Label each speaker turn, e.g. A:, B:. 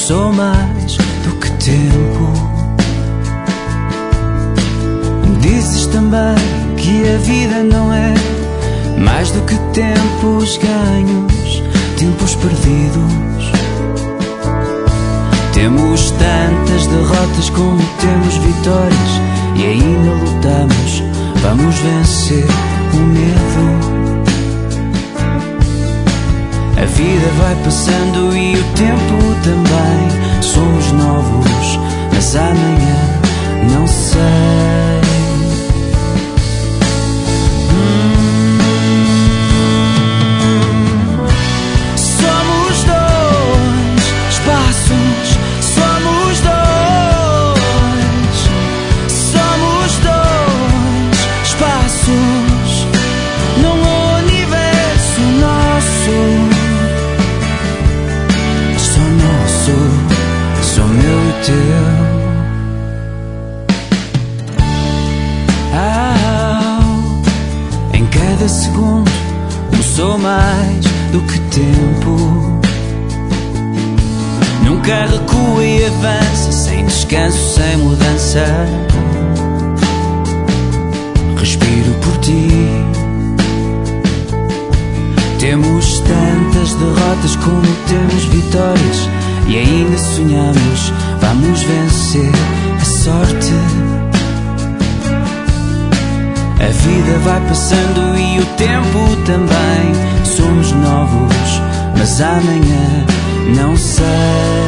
A: sou mais do que tempo. Dizes também que a vida não é mais do que tempos ganhos, tempos perdidos. Temos tantas derrotas como temos vitórias, e ainda lutamos, vamos vencer o medo. A vida vai passando e o tempo também. Somos novos, mas amanhã não sei. Somos dois espaços, somos dois. Somos dois espaços num universo nosso. Sou meu e teu. Em cada segundo não sou mais do que tempo. Nunca recua e avança, sem descanso, sem mudança. Respiro por ti. Temos tantas derrotas como temos vitórias, e ainda sonhamos, vamos vencer a sorte. A vida vai passando e o tempo também. Somos novos, mas amanhã não sei.